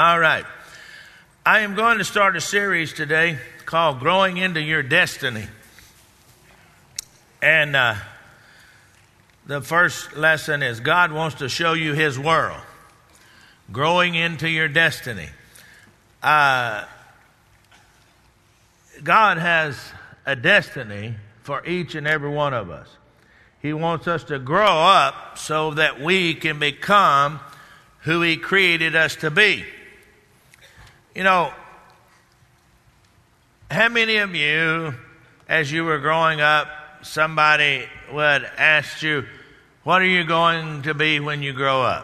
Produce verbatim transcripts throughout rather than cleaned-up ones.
All right. I am going to start a series today called Growing into Your Destiny. And uh, the first lesson is God wants to show you His world. Growing into your destiny. Uh, God has a destiny for each and every one of us. He wants us to grow up so that we can become who He created us to be. You know, how many of you, as you were growing up, somebody would ask you, what are you going to be when you grow up?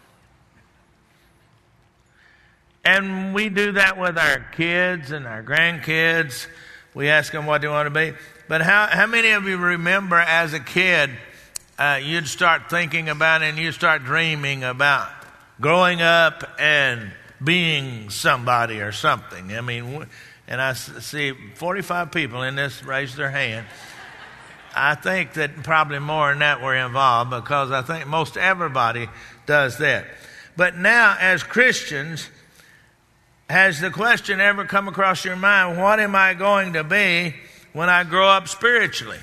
And we do that with our kids and our grandkids. We ask them what they want to be. But how, how many of you remember as a kid, uh, you'd start thinking about it and you'd start dreaming about growing up and being somebody or something? I mean, and I see forty-five people in this raise their hand. I think that probably more than that were involved, because I think most everybody does that. But now, as Christians, has the question ever come across your mind, what am I going to be when I grow up spiritually?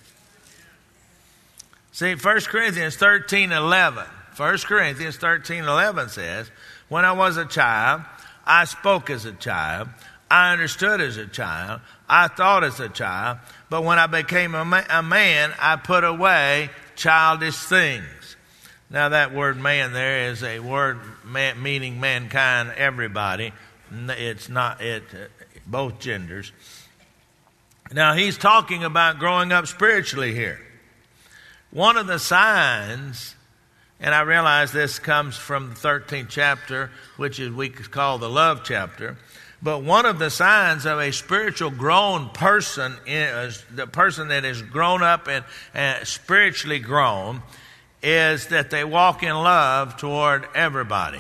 See, First Corinthians thirteen eleven. First Corinthians thirteen eleven says, when I was a child, I spoke as a child, I understood as a child, I thought as a child, but when I became a, ma- a man, I put away childish things. Now that word man there is a word man, meaning mankind, everybody. It's not it, both genders. Now he's talking about growing up spiritually here. One of the signs, and I realize this comes from the thirteenth chapter, which is we call the love chapter. But one of the signs of a spiritual grown person, is the person that is grown up and, and spiritually grown, is that they walk in love toward everybody.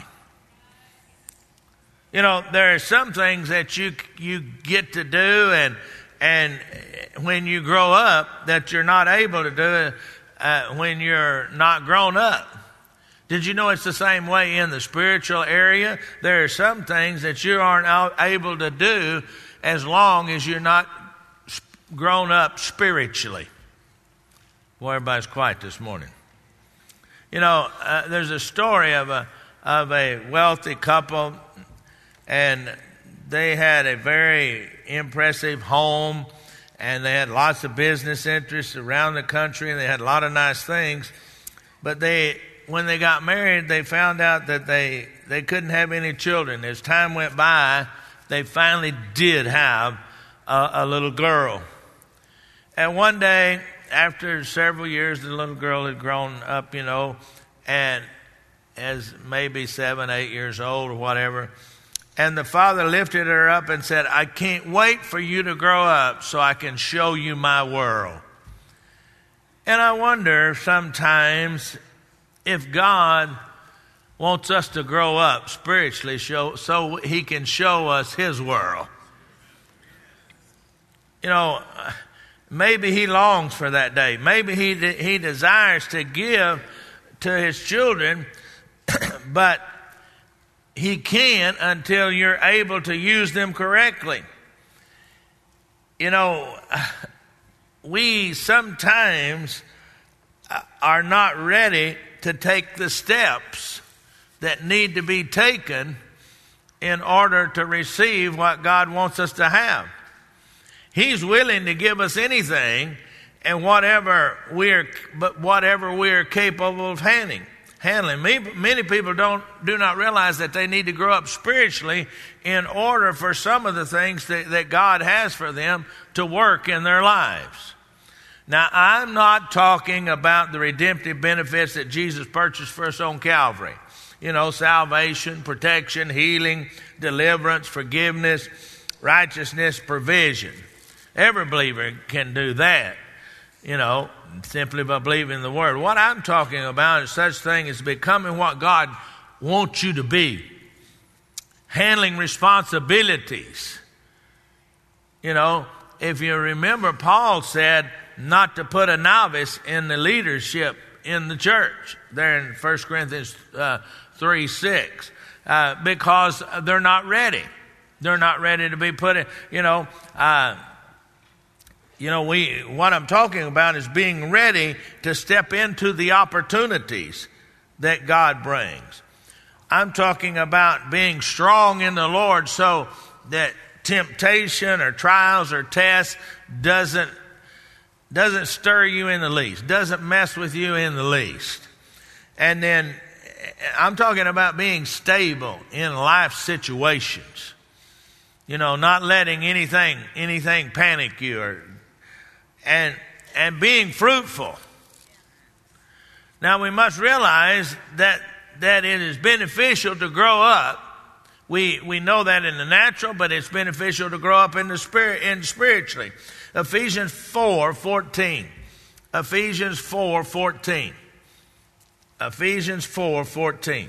You know, there are some things that you you get to do, and and when you grow up, that you're not able to do uh, when you're not grown up. Did you know it's the same way in the spiritual area? There are some things that you aren't able to do as long as you're not grown up spiritually. Well, everybody's quiet this morning. You know, uh, there's a story of a of a wealthy couple, and they had a very impressive home, and they had lots of business interests around the country, and they had a lot of nice things. But they, when they got married, they found out that they, they couldn't have any children. As time went by, they finally did have a, a little girl. And one day, after several years, the little girl had grown up, you know, and as maybe seven, eight years old or whatever. And the father lifted her up and said, I can't wait for you to grow up so I can show you my world. And I wonder sometimes if God wants us to grow up spiritually show, so He can show us His world. You know, maybe He longs for that day. Maybe He de- He desires to give to His children, but He can't until you're able to use them correctly. You know, we sometimes are not ready to take the steps that need to be taken in order to receive what God wants us to have. He's willing to give us anything, and whatever we're, but whatever we're capable of handling. Handling. Many people don't do not realize that they need to grow up spiritually in order for some of the things that, that God has for them to work in their lives. Now, I'm not talking about the redemptive benefits that Jesus purchased for us on Calvary. You know, salvation, protection, healing, deliverance, forgiveness, righteousness, provision. Every believer can do that, you know, simply by believing the Word. What I'm talking about is such thing as becoming what God wants you to be. Handling responsibilities. You know, if you remember, Paul said not to put a novice in the leadership in the church, there in First Corinthians uh, three six. uh, because they're not ready. They're not ready to be put in, you know, uh, you know, we, what I'm talking about is being ready to step into the opportunities that God brings. I'm talking about being strong in the Lord so that temptation or trials or tests doesn't, doesn't stir you in the least, doesn't mess with you in the least. And then I'm talking about being stable in life situations. You know, not letting anything, anything panic you or And, and being fruitful. Now we must realize that, that it is beneficial to grow up. We, we know that in the natural, but it's beneficial to grow up in the spirit, in spiritually. Ephesians four fourteen. Ephesians four fourteen. Ephesians four fourteen.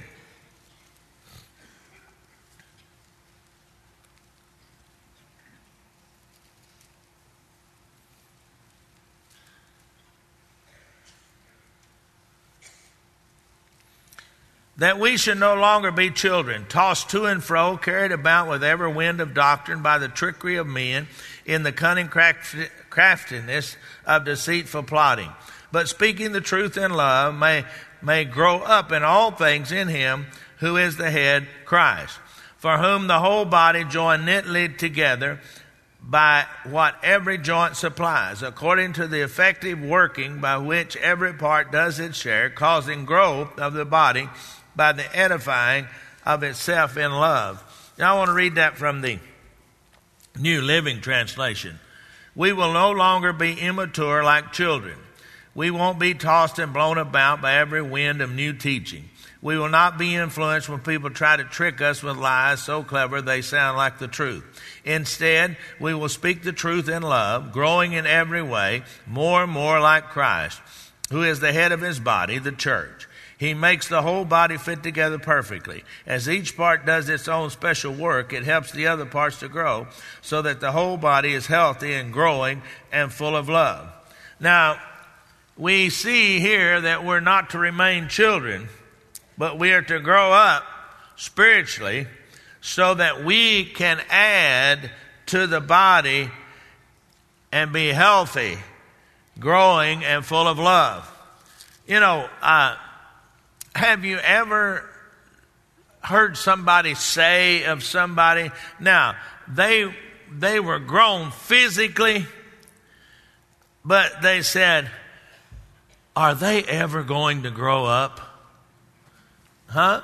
That we should no longer be children, tossed to and fro, carried about with every wind of doctrine by the trickery of men, in the cunning craftiness of deceitful plotting. But speaking the truth in love, may, may grow up in all things in him who is the head, Christ, for whom the whole body joined knitly together by what every joint supplies, according to the effective working by which every part does its share, causing growth of the body by the edifying of itself in love. Now I want to read that from the New Living Translation. We will no longer be immature like children. We won't be tossed and blown about by every wind of new teaching. We will not be influenced when people try to trick us with lies so clever they sound like the truth. Instead, we will speak the truth in love, growing in every way more and more like Christ, who is the head of his body, the church. He makes the whole body fit together perfectly. As each part does its own special work, it helps the other parts to grow so that the whole body is healthy and growing and full of love. Now, we see here that we're not to remain children, but we are to grow up spiritually so that we can add to the body and be healthy, growing, and full of love. You know, uh, have you ever heard somebody say of somebody, now, they they were grown physically, but they said, are they ever going to grow up? Huh?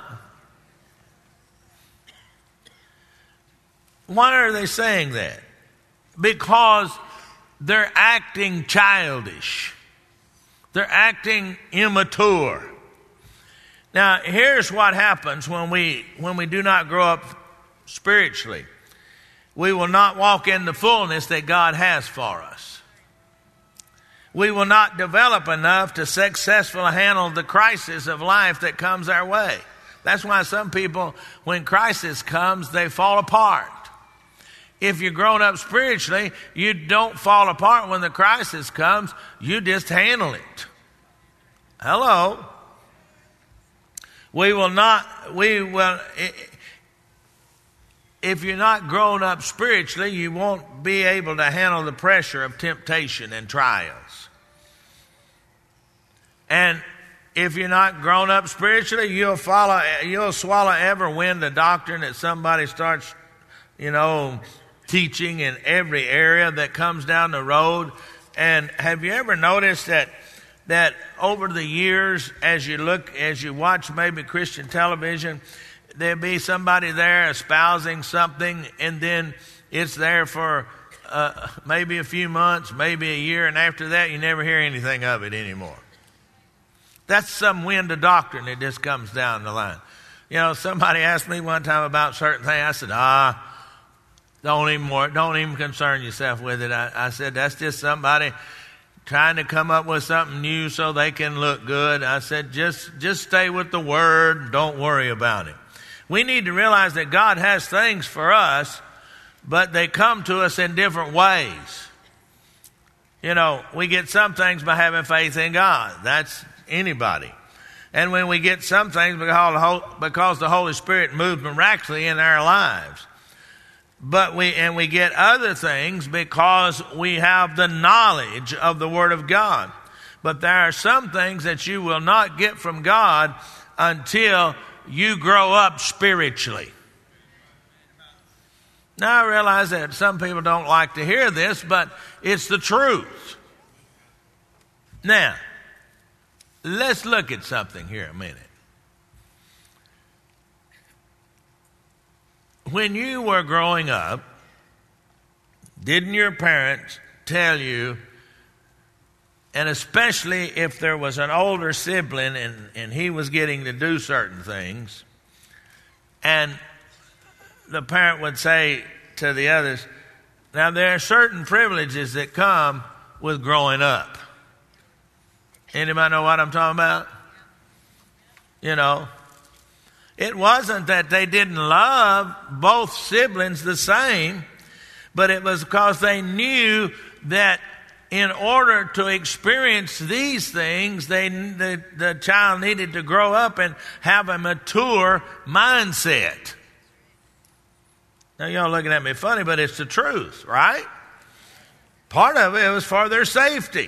Why are they saying that? Because they're acting childish. They're acting immature. Now, here's what happens when we when we do not grow up spiritually. We will not walk in the fullness that God has for us. We will not develop enough to successfully handle the crisis of life that comes our way. That's why some people, when crisis comes, they fall apart. If you're grown up spiritually, you don't fall apart when the crisis comes. You just handle it. Hello? We will not, we will, if you're not grown up spiritually, you won't be able to handle the pressure of temptation and trials. And if you're not grown up spiritually, you'll follow, you'll swallow every wind of doctrine that somebody starts, you know, teaching in every area that comes down the road. And have you ever noticed that that over the years, as you look, as you watch maybe Christian television, there'll be somebody there espousing something, and then it's there for uh, maybe a few months, maybe a year, and after that, you never hear anything of it anymore. That's some wind of doctrine that just comes down the line. You know, somebody asked me one time about certain things. I said, ah, don't even more, don't even concern yourself with it. I, I said, that's just somebody trying to come up with something new so they can look good. I said, just, just stay with the word and don't worry about it. We need to realize that God has things for us, but they come to us in different ways. You know, we get some things by having faith in God. That's anybody. And when we get some things because the Holy Spirit moves miraculously in our lives. But we, and we get other things because we have the knowledge of the Word of God. But there are some things that you will not get from God until you grow up spiritually. Now I realize that some people don't like to hear this, but it's the truth. Now, let's look at something here a minute. When you were growing up, didn't your parents tell you, and especially if there was an older sibling and, and he was getting to do certain things, and the parent would say to the others, now there are certain privileges that come with growing up. Anybody know what I'm talking about? You know, it wasn't that they didn't love both siblings the same, but it was because they knew that in order to experience these things, they, the, the child needed to grow up and have a mature mindset. Now, y'all looking at me funny, but it's the truth, right? Part of it was for their safety.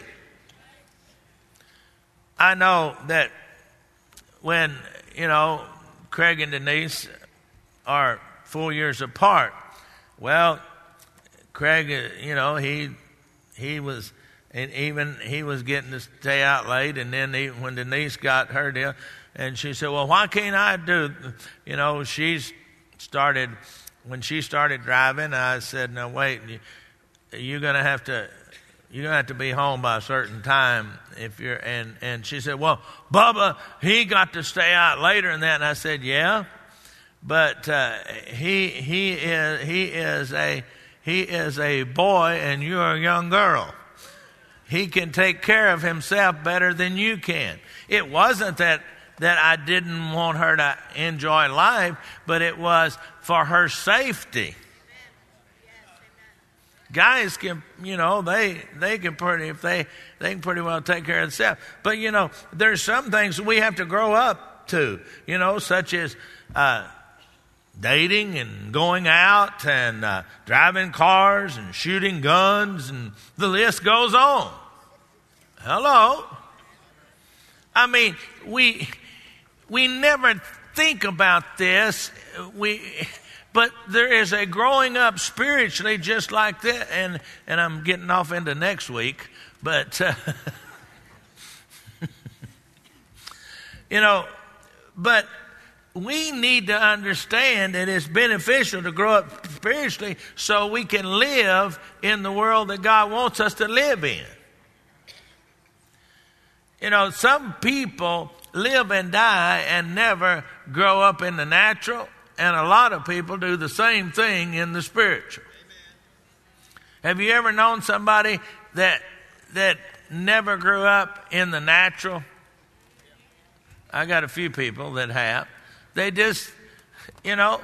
I know that when, you know, Craig and Denise are four years apart, well, Craig, you know, he he was, and even he was getting to stay out late, and then even when Denise got her deal, and she said, well, why can't I do, you know, she's started, when she started driving, I said, no, wait, you're going to have to, you're going to have to be home by a certain time if you're, and, and she said, well, Bubba, he got to stay out later than that. And I said, yeah, but uh, he, he is, he is a, he is a boy and you're a young girl. He can take care of himself better than you can. It wasn't that, that I didn't want her to enjoy life, but it was for her safety. Guys can, you know, they they can pretty if they they can pretty well take care of themselves. But you know, there's some things we have to grow up to, you know, such as uh, dating and going out and uh, driving cars and shooting guns, and the list goes on. Hello, I mean, we we never think about this. We. But there is a growing up spiritually just like that. And, and I'm getting off into next week. But, uh, you know, but we need to understand that it's beneficial to grow up spiritually so we can live in the world that God wants us to live in. You know, some people live and die and never grow up in the natural. And a lot of people do the same thing in the spiritual. Amen. Have you ever known somebody that that never grew up in the natural? I got a few people that have. They just, you know,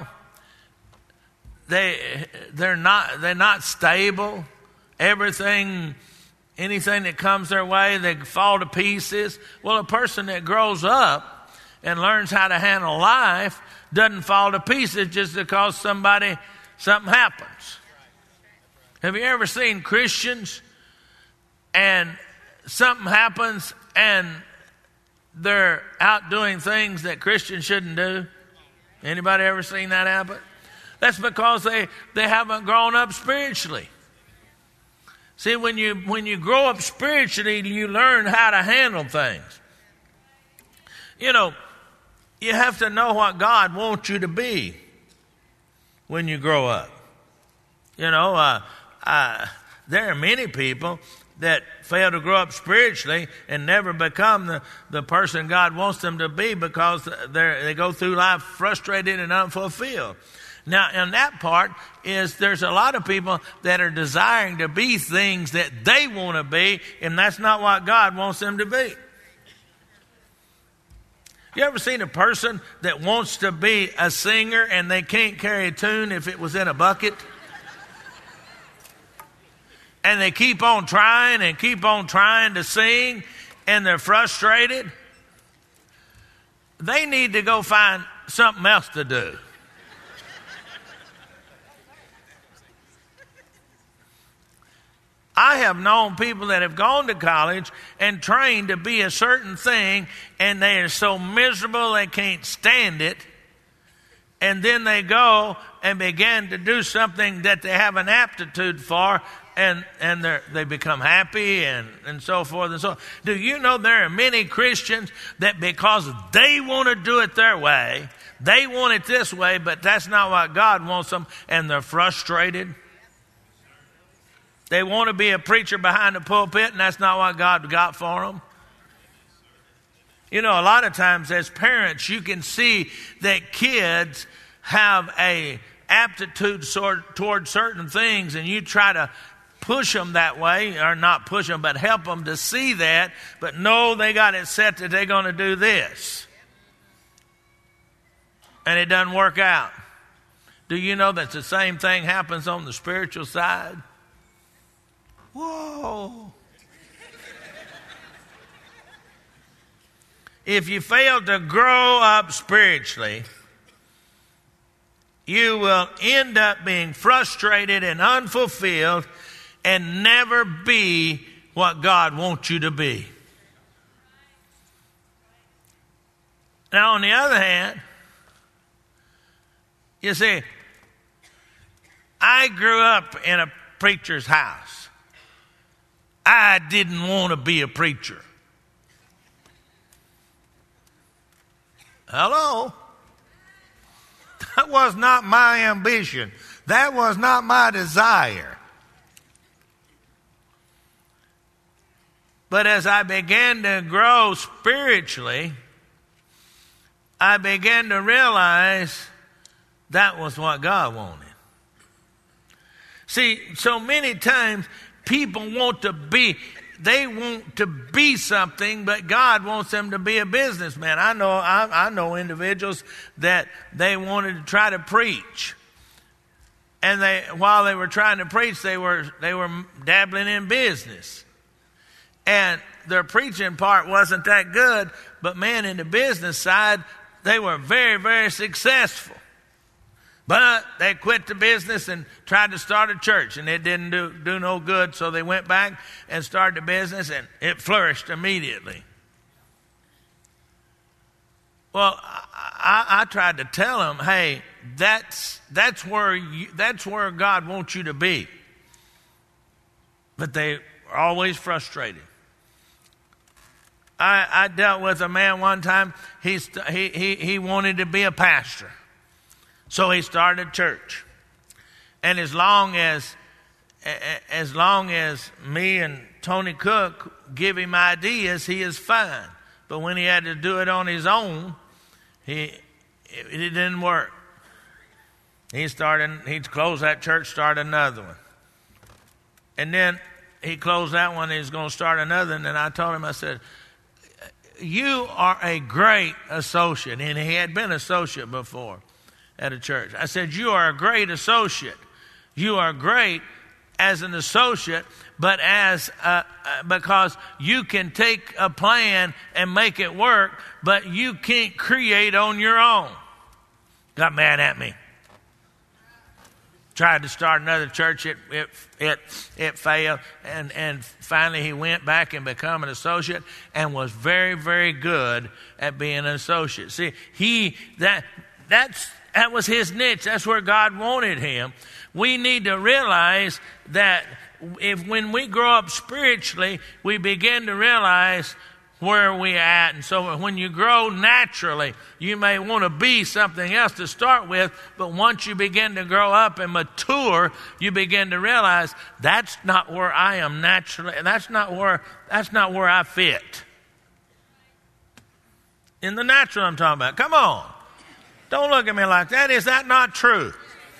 they they're not they're not stable. Everything, anything that comes their way, they fall to pieces. Well, a person that grows up and learns how to handle life doesn't fall to pieces just because somebody, something happens. Have you ever seen Christians and something happens and they're out doing things that Christians shouldn't do? Anybody ever seen that happen? That's because they, they haven't grown up spiritually. See, when you, when you grow up spiritually, you learn how to handle things. You know, you have to know what God wants you to be when you grow up. You know, uh, uh, there are many people that fail to grow up spiritually and never become the, the person God wants them to be because they go through life frustrated and unfulfilled. Now, in that part is there's a lot of people that are desiring to be things that they want to be, and that's not what God wants them to be. You ever seen a person that wants to be a singer and they can't carry a tune if it was in a bucket? And they keep on trying and keep on trying to sing and they're frustrated? they need to go find something else to do. I have known people that have gone to college and trained to be a certain thing, and they are so miserable they can't stand it. And then they go and begin to do something that they have an aptitude for, and, and they become happy and, and so forth and so on. Do you know there are many Christians that because they want to do it their way, they want it this way, but that's not what God wants them, and they're frustrated? They want to be a preacher behind the pulpit, and that's not what God got for them. You know, a lot of times as parents, you can see that kids have a aptitude sort, toward certain things, and you try to push them that way, or not push them, but help them to see that. But no, they got it set that they're going to do this. And it doesn't work out. Do you know that the same thing happens on the spiritual side? Whoa. If you fail to grow up spiritually, you will end up being frustrated and unfulfilled and never be what God wants you to be. Now, on the other hand, you see, I grew up in a preacher's house. I didn't want to be a preacher. Hello? That was not my ambition. That was not my desire. But as I began to grow spiritually, I began to realize that was what God wanted. See, so many times people want to be, they want to be something, but God wants them to be a businessman. I know, I, I know individuals that they wanted to try to preach, and they, while they were trying to preach, they were they were dabbling in business, and their preaching part wasn't that good. But man, in the business side, they were very, very successful. But they quit the business and tried to start a church, and it didn't do, do no good, so they went back and started the business, and it flourished immediately. Well, I, I, I tried to tell them, hey, that's that's where you, that's where God wants you to be. But they were always frustrated. I, I dealt with a man one time. He, he he he wanted to be a pastor. So he started a church. And as long as as long as me and Tony Cook give him ideas, he is fine. But when he had to do it on his own, he it, it didn't work. He started he closed that church, started another one. And then he closed that one, and he's going to start another. And then I told him, I said, you are a great associate. And he had been an associate before at a church. I said, you are a great associate. You are great as an associate, but as a, because you can take a plan and make it work, but you can't create on your own. Got mad at me. Tried to start another church. It it it, it failed, and and finally he went back and became an associate, and was very, very good at being an associate. See, he that that's. That was his niche. That's where God wanted him. We need to realize that if when we grow up spiritually, we begin to realize where we're at. And so when you grow naturally, you may want to be something else to start with, but once you begin to grow up and mature, you begin to realize that's not where I am naturally. That's not where, that's not where I fit. In the natural I'm talking about. Come on. Don't look at me like that. Is that not true?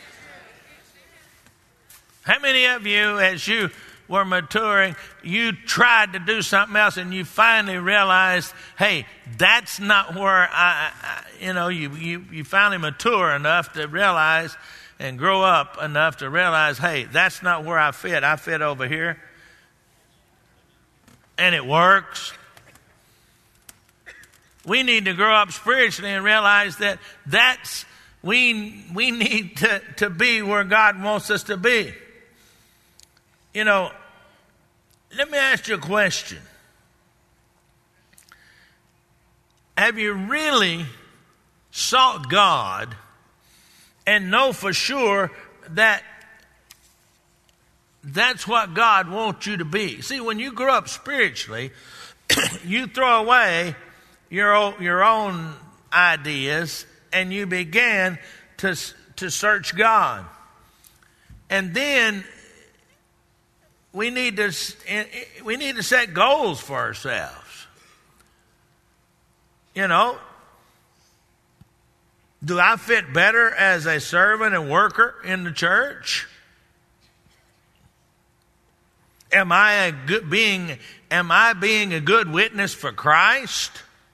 How many of you, as you were maturing, you tried to do something else, and you finally realized, hey, that's not where I, I you know, you, you, you finally mature enough to realize and grow up enough to realize, hey, that's not where I fit. I fit over here. And it works. We need to grow up spiritually and realize that that's we we need to, to be where God wants us to be. You know, let me ask you a question. Have you really sought God and know for sure that that's what God wants you to be? See, when you grow up spiritually, you throw away your own, your own ideas and you begin to, to search God. And then we need to we need to set goals for ourselves. You know, do I fit better as a servant and worker in the church? Am I a good being? Am I being a good witness for Christ?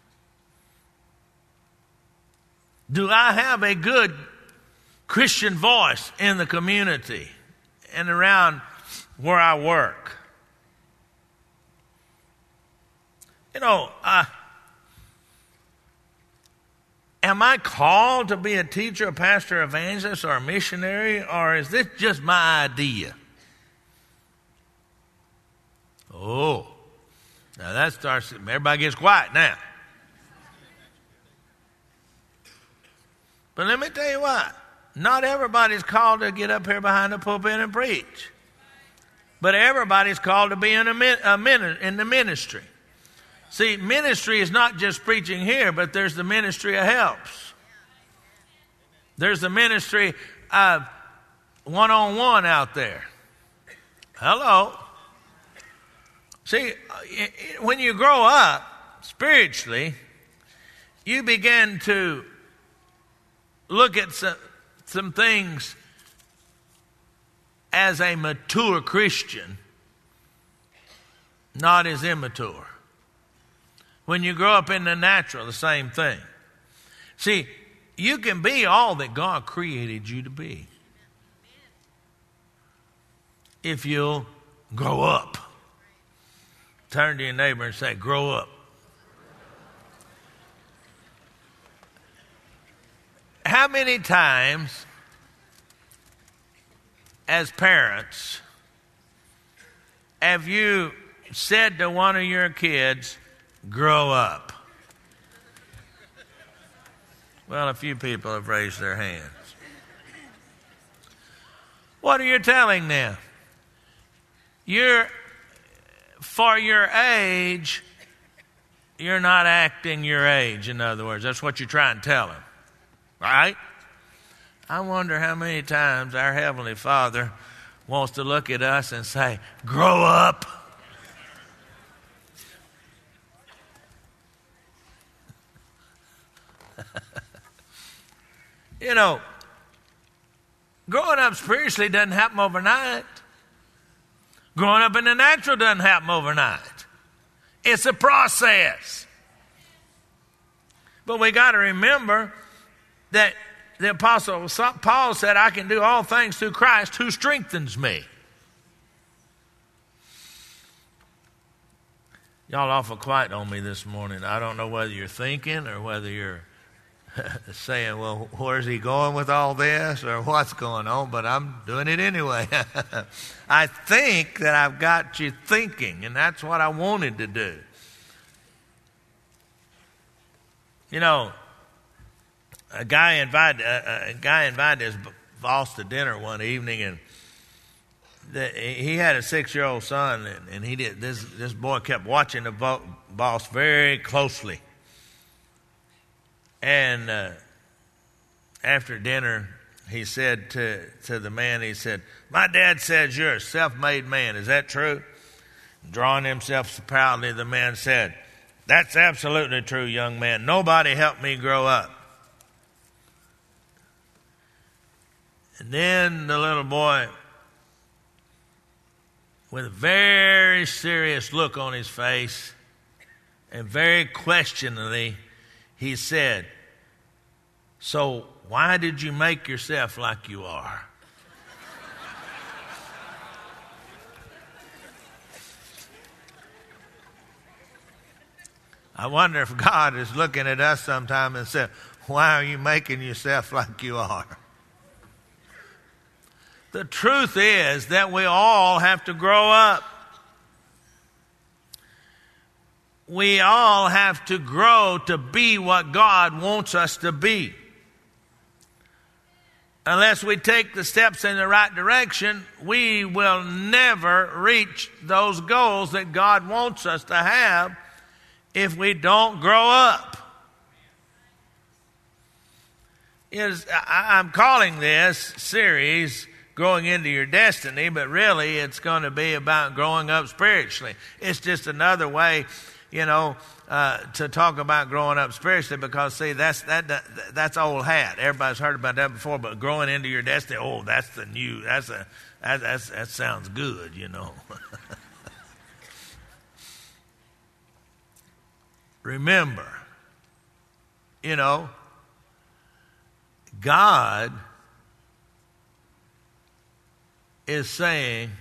Do I have a good Christian voice in the community and around where I work? You know, uh, am I called to be a teacher, a pastor, evangelist, or a missionary, or is this just my idea? Oh, now that starts, everybody gets quiet now. But let me tell you what, not everybody's called to get up here behind the pulpit and preach. But everybody's called to be in, a, a min, in the ministry. See, ministry is not just preaching here, but there's the ministry of helps. There's the ministry of one-on-one out there. Hello. See, when you grow up spiritually, you begin to look at some, some things as a mature Christian, not as immature. When you grow up in the natural, the same thing. See, you can be all that God created you to be if you'll grow up. Turn to your neighbor and say, grow up. How many times as parents have you said to one of your kids, grow up? Well, a few people have raised their hands. What are you telling them? You're, for your age, you're not acting your age, in other words. That's what you're trying to tell them. Right? I wonder how many times our Heavenly Father wants to look at us and say, grow up. You know, growing up spiritually doesn't happen overnight. Growing up in the natural doesn't happen overnight. It's a process. But we got to remember that the Apostle Paul said, I can do all things through Christ who strengthens me. Y'all awful quiet on me this morning. I don't know whether you're thinking or whether you're saying, well, where's he going with all this or what's going on, but I'm doing it anyway. I think that I've got you thinking, and that's what I wanted to do. You know, a guy invited a, a guy invited his boss to dinner one evening, and the, he had a six-year-old son, and, and he did this. This boy kept watching the bo- boss very closely. And uh, after dinner, he said to, to the man, he said, my dad says you're a self-made man. Is that true? Drawing himself proudly, the man said, that's absolutely true, young man. Nobody helped me grow up. And then the little boy, with a very serious look on his face and very questioningly, he said, so why did you make yourself like you are? I wonder if God is looking at us sometime and said, why are you making yourself like you are? The truth is that we all have to grow up. We all have to grow to be what God wants us to be. Unless we take the steps in the right direction, we will never reach those goals that God wants us to have if we don't grow up. Is I'm calling this series Growing into Your Destiny, but really it's going to be about growing up spiritually. It's just another way, you know, uh, to talk about growing up spiritually, because see, that's that, that that's old hat. Everybody's heard about that before, but growing into your destiny, oh, that's the new. That's a that that's, that sounds good, you know. Remember, you know, God is saying,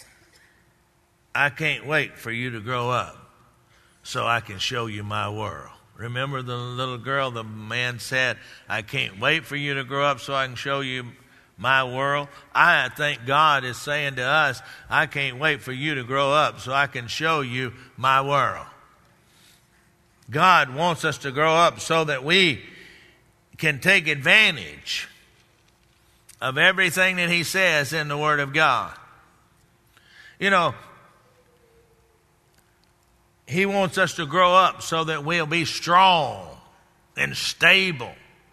I can't wait for you to grow up so I can show you my world. Remember the little girl, the man said, I can't wait for you to grow up so I can show you my world. I think God is saying to us, I can't wait for you to grow up so I can show you my world. God wants us to grow up so that we can take advantage of everything that He says in the Word of God. You know, He wants us to grow up so that we'll be strong and stable,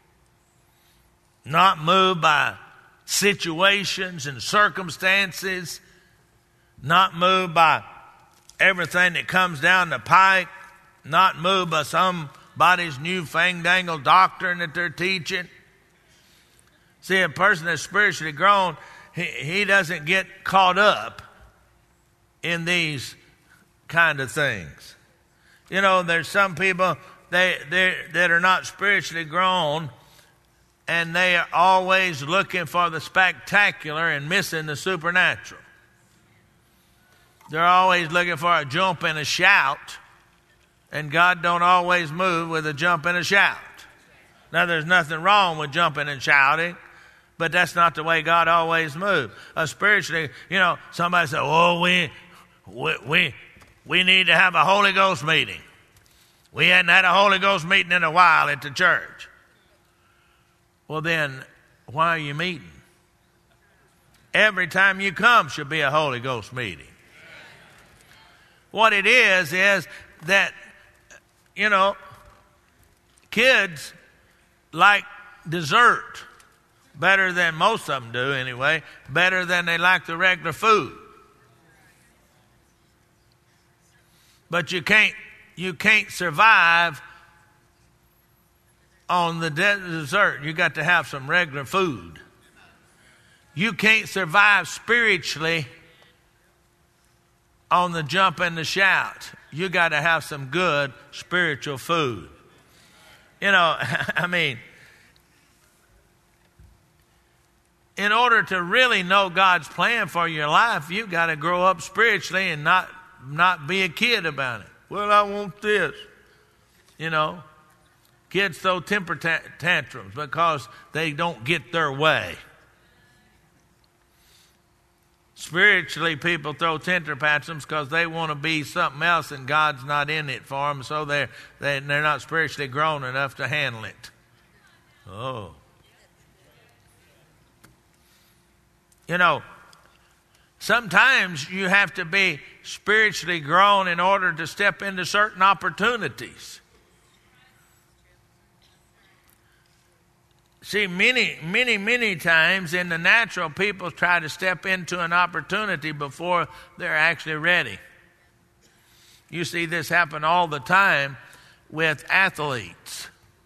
not moved by situations and circumstances, not moved by everything that comes down the pike, not moved by somebody's new fandangled doctrine that they're teaching. See, a person that's spiritually grown, he, he doesn't get caught up in these kind of things. You know, there's some people they, they that are not spiritually grown, and they are always looking for the spectacular and missing the supernatural. They're always looking for a jump and a shout, and God don't always move with a jump and a shout. Now, there's nothing wrong with jumping and shouting, but that's not the way God always moves. Uh, spiritually, you know, somebody said, oh, we, we, we, we need to have a Holy Ghost meeting. We hadn't had a Holy Ghost meeting in a while at the church. Well, then, why are you meeting? Every time you come should be a Holy Ghost meeting. What it is, is that, you know, kids like dessert better than most of them do anyway, better than they like the regular food. But you can't you can't survive on the dessert. You got to have some regular food. You can't survive spiritually on the jump and the shout. You got to have some good spiritual food. You know, I mean, in order to really know God's plan for your life, you've got to grow up spiritually and not not be a kid about it. Well, I want this. You know, kids throw temper ta- tantrums because they don't get their way. Spiritually, people throw temper tantrums because they want to be something else and God's not in it for them, so they're, they, they're not spiritually grown enough to handle it. Oh. You know, sometimes you have to be spiritually grown in order to step into certain opportunities. See, many, many, many times in the natural, people try to step into an opportunity before they're actually ready. You see this happen all the time with athletes.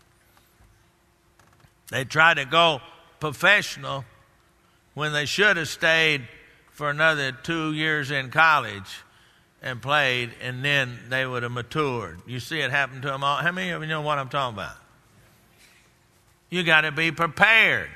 They try to go professional when they should have stayed for another two years in college and played, and then they would have matured. You see it happen to them all. How many of you know what I'm talking about? You got to be prepared.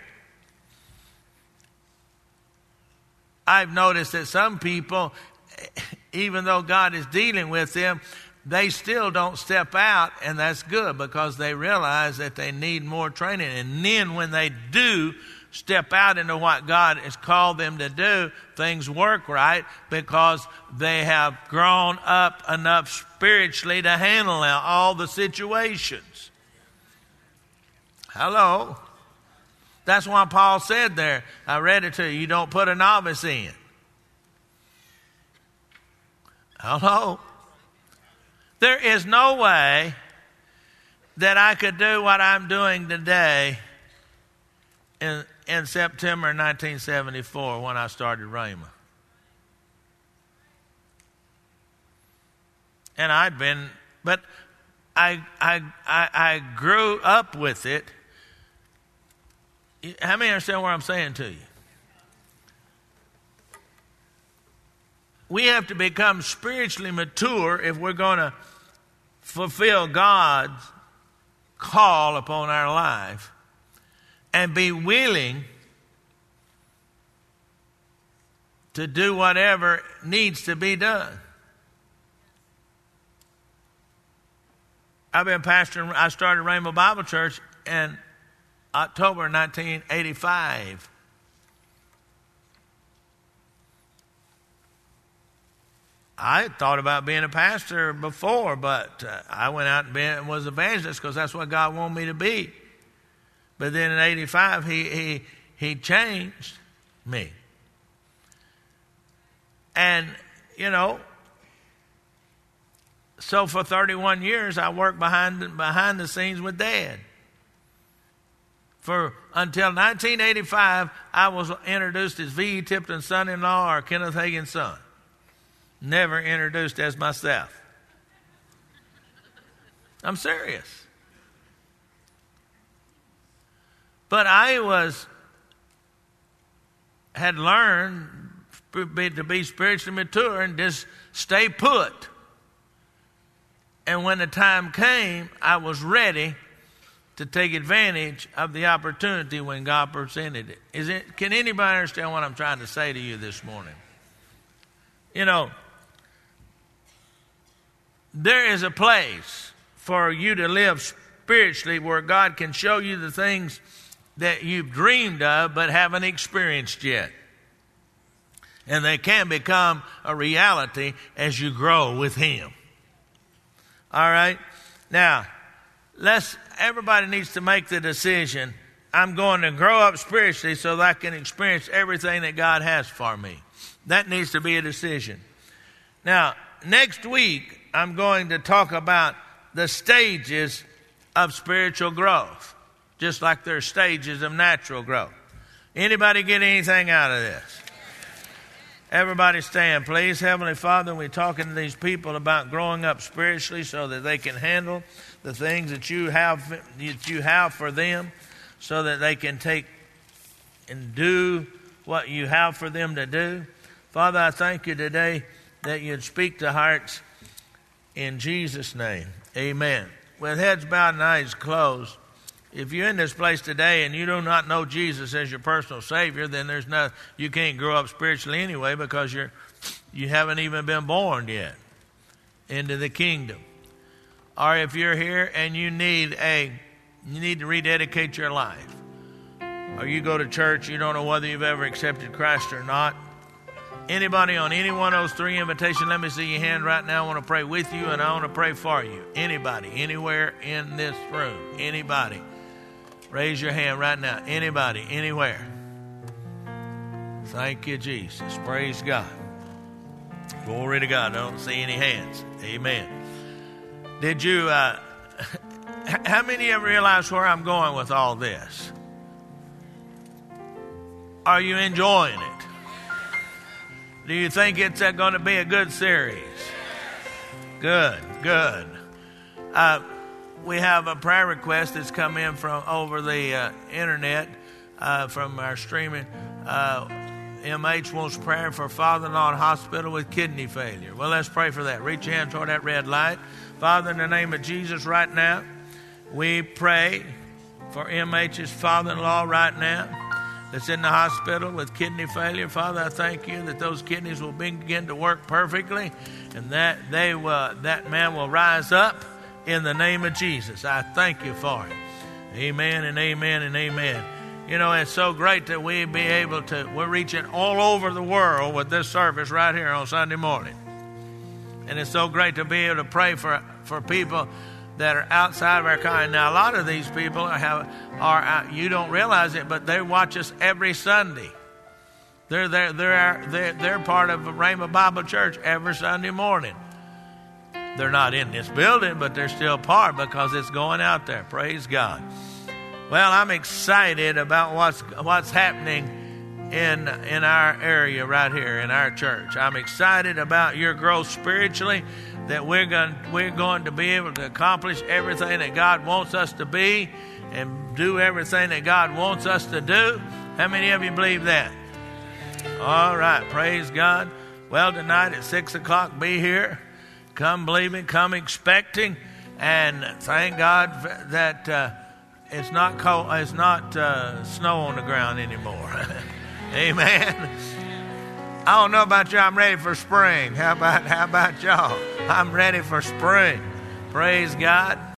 I've noticed that some people, even though God is dealing with them, they still don't step out, and that's good because they realize that they need more training. And then when they do step out into what God has called them to do, things work right because they have grown up enough spiritually to handle all the situations. Hello? That's why Paul said there, I read it to you, you don't put a novice in. Hello? There is no way that I could do what I'm doing today in, in September nineteen seventy-four when I started Rhema. And I'd been, but I, I, I, I grew up with it. How many understand what I'm saying to you? We have to become spiritually mature if we're going to fulfill God's call upon our life and be willing to do whatever needs to be done. I've been pastoring, I started Rainbow Bible Church in October nineteen eighty-five. I thought about being a pastor before, but uh, I went out and been, was evangelist because that's what God wanted me to be. But then in eighty-five, he, he, he changed me. And, you know, so for thirty-one years, I worked behind, behind the scenes with Dad. For until nineteen eighty-five, I was introduced as V E. Tipton's son-in-law or Kenneth Hagin's son. Never introduced as myself. I'm serious. But I was, had learned to be spiritually mature and just stay put. And when the time came, I was ready to take advantage of the opportunity when God presented it. Is it? Can anybody understand what I'm trying to say to you this morning? You know, there is a place for you to live spiritually where God can show you the things that you've dreamed of but haven't experienced yet. And they can become a reality as you grow with Him. All right? Now, let's, everybody needs to make the decision, I'm going to grow up spiritually so that I can experience everything that God has for me. That needs to be a decision. Now, next week, I'm going to talk about the stages of spiritual growth, just like there are stages of natural growth. Anybody get anything out of this? Everybody stand, please. Heavenly Father, we're talking to these people about growing up spiritually so that they can handle the things that you have, that you have for them, so that they can take and do what you have for them to do. Father, I thank you today that you'd speak to hearts in Jesus' name. Amen. With heads bowed and eyes closed, if you're in this place today and you do not know Jesus as your personal Savior, then there's no, you can't grow up spiritually anyway because you're, you haven't even been born yet into the kingdom. Or if you're here and you need a, you need to rededicate your life, or you go to church, you don't know whether you've ever accepted Christ or not. Anybody on any one of those three invitations, let me see your hand right now. I want to pray with you and I want to pray for you. Anybody, anywhere in this room, anybody. Raise your hand right now. Anybody, anywhere. Thank you, Jesus. Praise God. Glory to God. I don't see any hands. Amen. Did you, uh, how many of you realize where I'm going with all this? Are you enjoying it? Do you think it's uh, going to be a good series? Good, good. Uh, we have a prayer request that's come in from over the uh, internet uh, from our streaming. Uh, M H wants prayer for father-in-law in hospital with kidney failure. Well, let's pray for that. Reach your hand toward that red light. Father, in the name of Jesus right now, we pray for M H's father-in-law right now. that's in the hospital with kidney failure. Father, I thank you that those kidneys will begin to work perfectly, and that they will, that man will rise up in the name of Jesus. I thank you for it. Amen and amen and amen. You know, it's so great that we be able to, we're reaching all over the world with this service right here on Sunday morning. And it's so great to be able to pray for, for people that are outside of our country. Now, a lot of these people have are you don't realize it, but they watch us every Sunday. They're they're they're they're, they're part of Rhema Bible Church every Sunday morning. They're not in this building, but they're still part because it's going out there. Praise God. Well, I'm excited about what's what's happening in in our area right here in our church. I'm excited about your growth spiritually, that we're going we're going to be able to accomplish everything that God wants us to be and do everything that God wants us to do. How many of you believe that? All right, praise God. Well, tonight at six o'clock, be here. Come believing, come expecting, and thank God that uh, it's not cold, it's not uh, snow on the ground anymore. Amen. I don't know about you. I'm ready for spring. How about how about y'all? I'm ready for spring. Praise God.